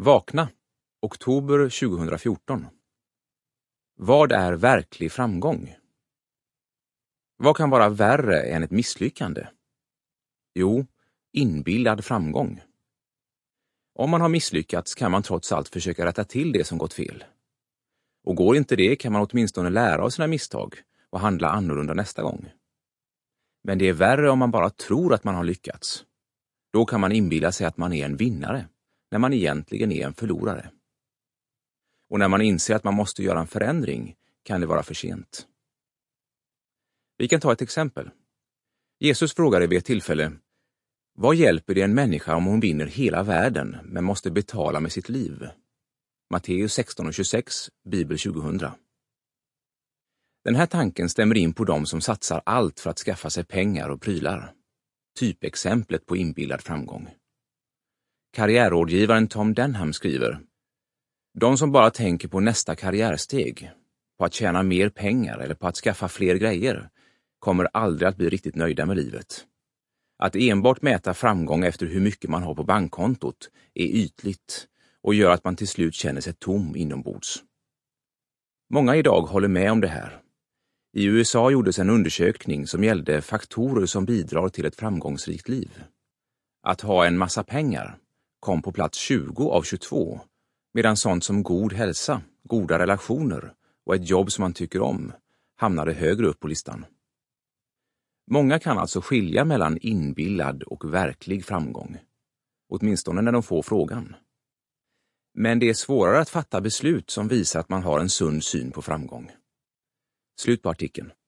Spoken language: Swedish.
Vakna, oktober 2014. Vad är verklig framgång? Vad kan vara värre än ett misslyckande? Jo, inbillad framgång. Om man har misslyckats kan man trots allt försöka rätta till det som gått fel. Och går inte det kan man åtminstone lära av sina misstag och handla annorlunda nästa gång. Men det är värre om man bara tror att man har lyckats. Då kan man inbilla sig att man är en vinnare, när man egentligen är en förlorare. Och när man inser att man måste göra en förändring kan det vara för sent. Vi kan ta ett exempel. Jesus frågade vid ett tillfälle: vad hjälper det en människa om hon vinner hela världen men måste betala med sitt liv? Matteus 16:26, Bibel 2000. Den här tanken stämmer in på dem som satsar allt för att skaffa sig pengar och prylar. Typexemplet på inbillad framgång. Karriärrådgivaren Tom Denham skriver: de som bara tänker på nästa karriärsteg, på att tjäna mer pengar eller på att skaffa fler grejer, kommer aldrig att bli riktigt nöjda med livet. Att enbart mäta framgång efter hur mycket man har på bankkontot är ytligt och gör att man till slut känner sig tom inombords. Många idag håller med om det här. I USA gjordes en undersökning som gällde faktorer som bidrar till ett framgångsrikt liv. Att ha en massa pengar kom på plats 20 av 22, medan sånt som god hälsa, goda relationer och ett jobb som man tycker om hamnade högre upp på listan. Många kan alltså skilja mellan inbillad och verklig framgång, åtminstone när de får frågan. Men det är svårare att fatta beslut som visar att man har en sund syn på framgång. Slut på artikeln.